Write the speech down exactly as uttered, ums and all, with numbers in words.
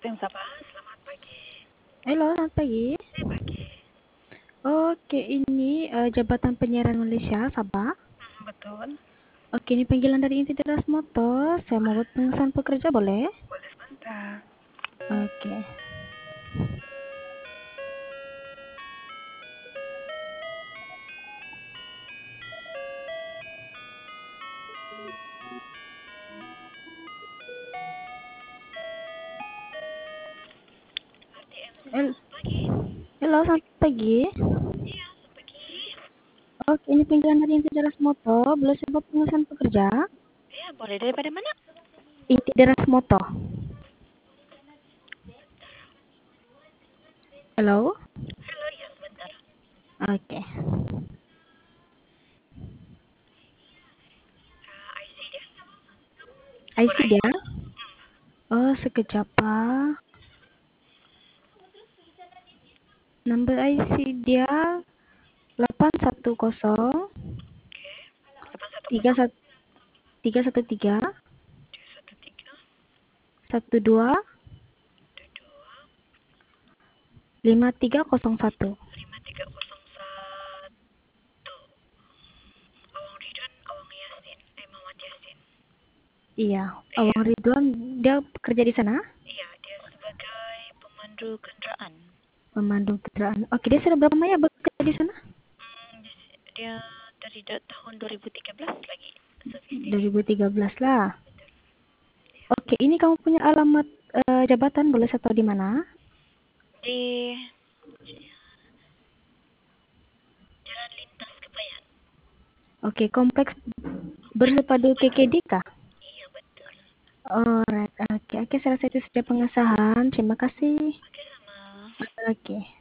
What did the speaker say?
Tim Sapa, selamat pagi. Halo, selamat pagi. Eh, pagi. Oke, ini eh, Jabatan Penyiaran Malaysia, Sabah. Hmm, betul. Oke, ini panggilan dari Inti Teras Motor. Saya mau buat pengesahan pekerja, boleh? Boleh sebentar. Oke. Hel- Pagi. Halo, selamat pagi. Iya, selamat pagi. Oke, ini panggilan dari Inti Teras Motor. Boleh saya buat pengesahan pekerja? Iya, boleh daripada mana? Inti Teras Motor. Halo? Halo, iya sebentar. Oke. Uh, I C dia. I Nomor C I C. dia? Oh, sekejap, Pak. Nomor I C dia delapan satu nol delapan satu tiga kosong satu tiga satu tiga tujuh satu tiga satu dua satu dua lima tiga nol satu. lima tiga kosong satu. Awang Ridwan, Awang Yasin, eh Muhammad Yasin. Iya, Iya, Awang Ridwan dia kerja di sana, iya dia sebagai pemandu kendaraan. pemandu kendaraan. Oke, dia sudah berapa lama ya bekerja di sana? Hmm, di- dia dari da- tahun dua ribu tiga belas lagi servis di dua sini. ribu tiga belas lah. Betul. Iya. Oke, ini kamu punya alamat eh, jabatan, boleh saya tahu di mana? Di Jalan Lintas Kebayan. Oke, kompleks Kompleks Bersepadu K K Bersepadu. D kah? Iya betul. Alright, oke, oke, saya rasa itu sudah pengesahan. Terima kasih. Oke sama. Oke.